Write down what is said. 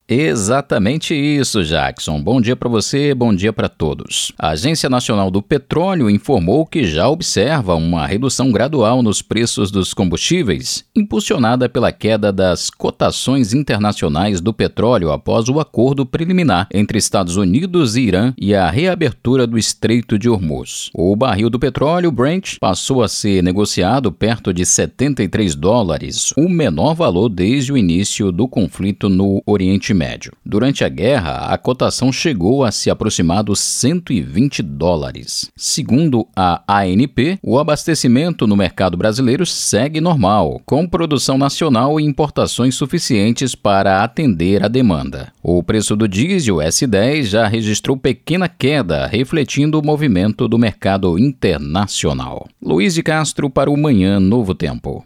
Exatamente isso, Jackson. Bom dia para você, bom dia para todos. A Agência Nacional do Petróleo informou que já observa uma redução gradual nos preços dos combustíveis, impulsionada pela queda das cotações internacionais do petróleo após o acordo preliminar entre Estados Unidos e Irã e a reabertura do Estreito de Hormuz. O barril do petróleo Brent passou a ser negociado perto de $73, o menor valor desde o início do conflito no Oriente Médio. Durante a guerra, a cotação chegou a se aproximar dos $120. Segundo a ANP, o abastecimento no mercado brasileiro segue normal, com produção nacional e importações suficientes para atender a demanda. O preço do diesel S10 já registrou pequena queda, refletindo o movimento do mercado internacional. Luiz de Castro para o Manhã Novo Tempo.